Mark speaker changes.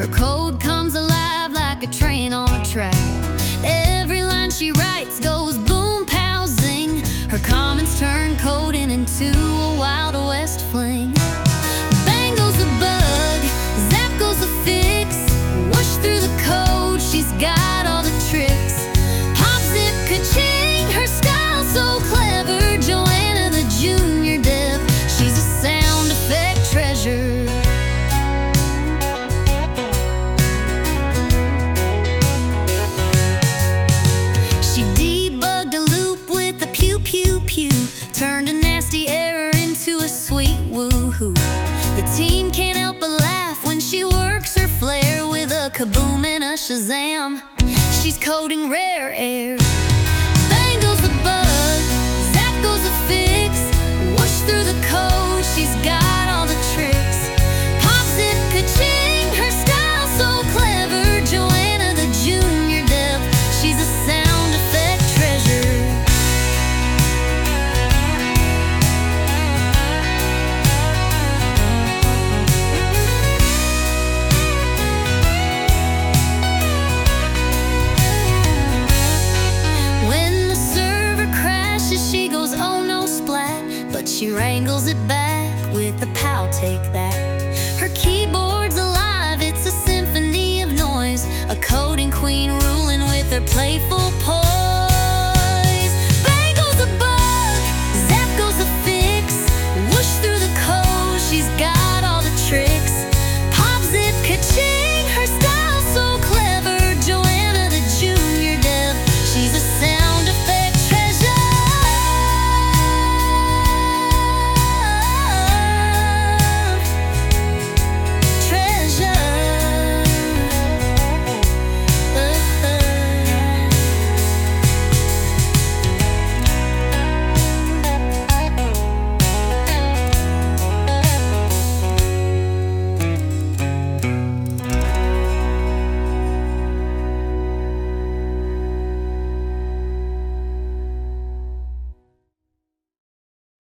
Speaker 1: Her code comes alive like a train on a track. Every line she writes goes boom, pow, zing. Her comments turn coding into a Wild West fling. Bang goes the bug, zap goes the fix. Whoosh through the code, she's got all the tricks. Pop, zip, ka-ching, her style so clever. Joanna the junior dev, she's a sound effect treasure. She debugged a loop with a pew, pew, pew. Turned a nasty error into a sweet woohoo. The team can't help but laugh when she works her flair with a kaboom and a shazam. She's coding rare air. Bang goes the bug, zap goes the fix. Whoosh through the code, she's got all the tricks. Pop, zip, ka-ching, her style so clever. Joanna the junior dev, she's a sound effect treasure. When the server crashes, she goes, oh no, splat. But she wrangles it back with the pow, take that. Her keyboard's alive, it's a symphony of noise. A coding queen ruling with her playful poise.